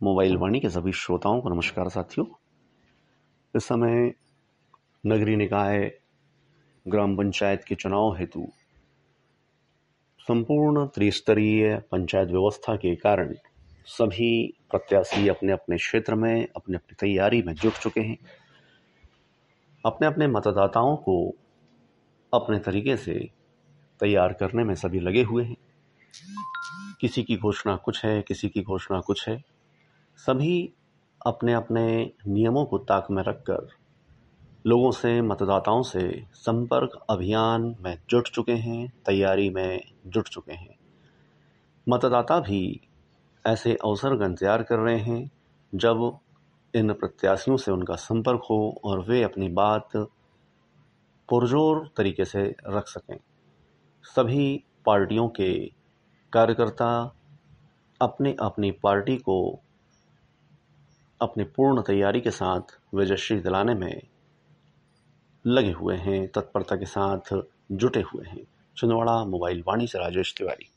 Mobile वाणी के सभी श्रोताओं को नमस्कार साथियों। इस समय नगरीय निकाय ग्राम पंचायत के चुनाव हेतु संपूर्ण त्रिस्तरीय पंचायत व्यवस्था के कारण सभी प्रत्याशी अपने अपने क्षेत्र में अपनी अपनी तैयारी में जुट चुके हैं। अपने अपने मतदाताओं को अपने तरीके से तैयार करने में सभी लगे हुए हैं। किसी की घोषणा कुछ है, किसी की घोषणा कुछ है। सभी अपने अपने नियमों को ताक में रखकर लोगों से, मतदाताओं से संपर्क अभियान में जुट चुके हैं, तैयारी में जुट चुके हैं। मतदाता भी ऐसे अवसर का इंतजार कर रहे हैं जब इन प्रत्याशियों से उनका संपर्क हो और वे अपनी बात पुरजोर तरीके से रख सकें। सभी पार्टियों के कार्यकर्ता अपनी अपनी पार्टी को अपनी पूर्ण तैयारी के साथ विजयश्री दिलाने में लगे हुए हैं, तत्परता के साथ जुटे हुए हैं। छिंदवाड़ा मोबाइल वाणी से राजेश तिवारी।